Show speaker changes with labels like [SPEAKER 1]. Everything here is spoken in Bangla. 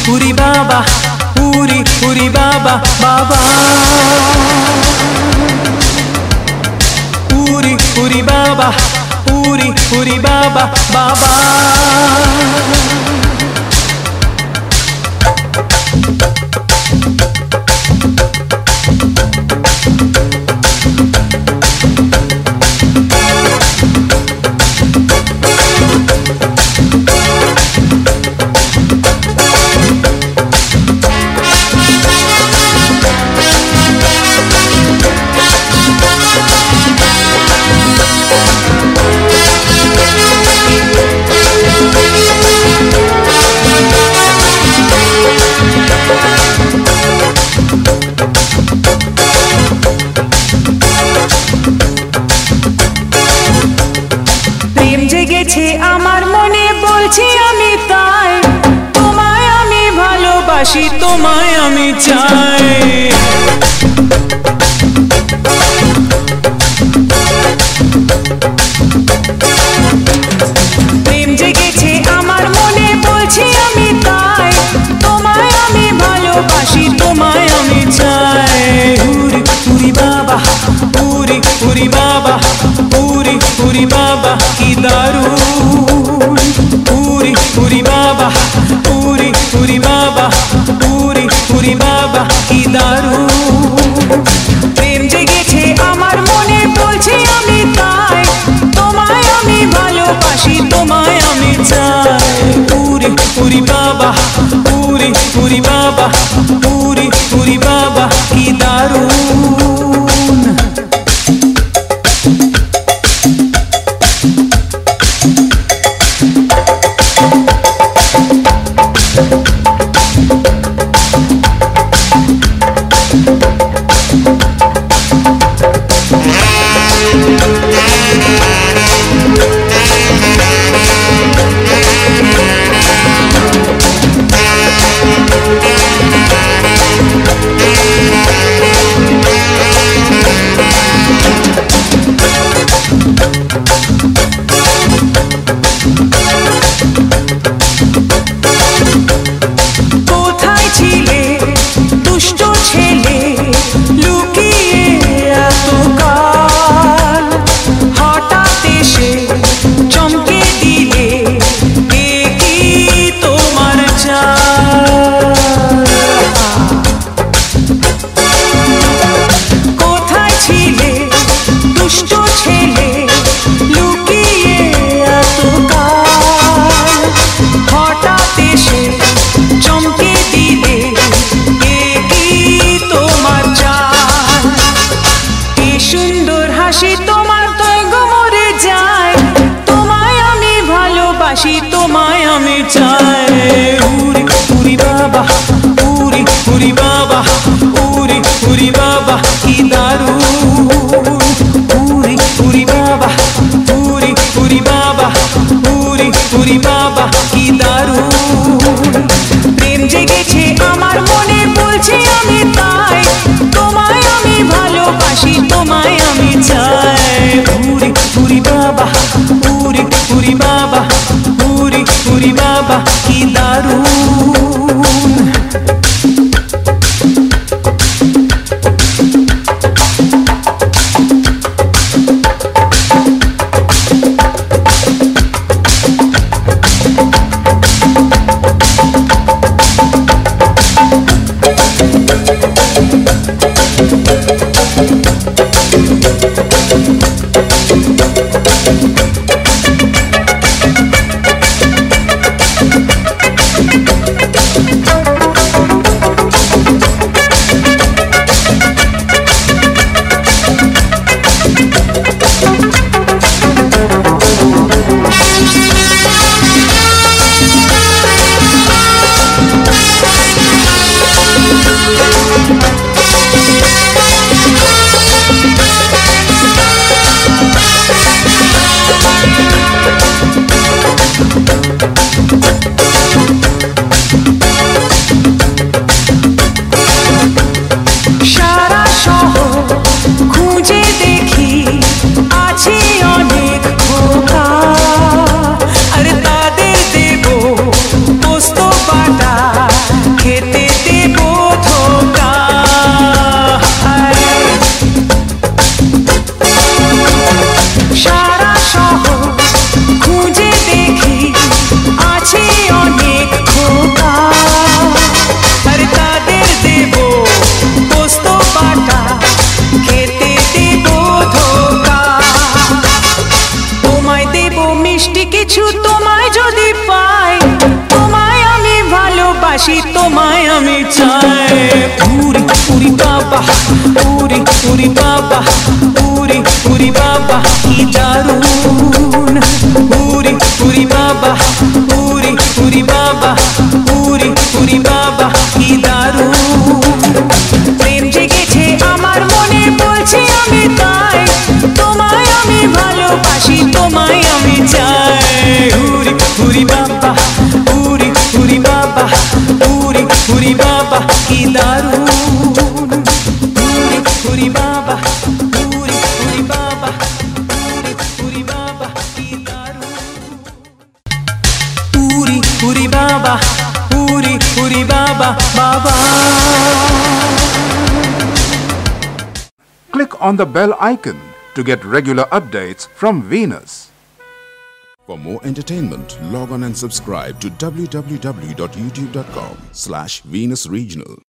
[SPEAKER 1] উরি বাবা, উরি উরি বাবা বাবা, উরি উরি বাবা, উরি উরি বাবা বাবা।
[SPEAKER 2] আমার মনে বলছি আমি তাই, তোমায় আমি ভালোবাসি,
[SPEAKER 1] তোমায় আমি চাই।
[SPEAKER 2] প্রেম জেগেছে আমার মনে বলছি আমি তাই, তোমায় আমি ভালোবাসি,
[SPEAKER 1] তোমায় আমি চাই। উরি উরি বাবা, উরি উরি বাবা, উরি উরি বাবা কি দারুণ। উরি উরি বাবা, উরি উরি বাবা, উরি উরি বাবা কি দারুণ।
[SPEAKER 2] প্রেম জেগেছে আমার মনে বলছি আমি তাই, তোমায় আমি ভালোবাসি,
[SPEAKER 1] তোমায় আমি চাই। উরি উরি বাবা, উরি উরি বাবা, উরি উরি বাবা কি দারুণ। তোমায় আমি চাই। উরি উরি বাবা, উরি উরি বাবা, উরি উরি বাবা কি দারুণ। উরি উরি বাবা, উরি উরি বাবা, উরি উরি বাবা কি দারুণ।
[SPEAKER 2] প্রেম জেগেছে আমার মনে বলছি আমি তাই, তোমায় আমি ভালোবাসি,
[SPEAKER 1] তোমায় আমি চাই। উরি উরি বাবা, উরি উরি বাবা, উরি উরি বাবা কি দারুণ। উরি বাবা উরি উরি বাবা কি দারুণ উরি উরি বাবা উরি উরি বাবা উরি উরি বাবা কি দারুণ
[SPEAKER 2] প্রেম জেগেছে আমার মনে বলছি আমি তাই তোমায় আমি ভালোবাসি তোমায় আমি চাই
[SPEAKER 1] উরি উরি বাবা উরি উরি বাবা উরি উরি বাবা কি দারুণ উরি উরি বাবা উরি উরি বাবা উরি উরি বাবা কি দারুণ উরি উরি বাবা উরি উরি বাবা বাবা
[SPEAKER 3] Click on the bell icon to get regular updates from Venus.
[SPEAKER 4] For more entertainment, log on and subscribe to www.youtube.com/Venus Regional.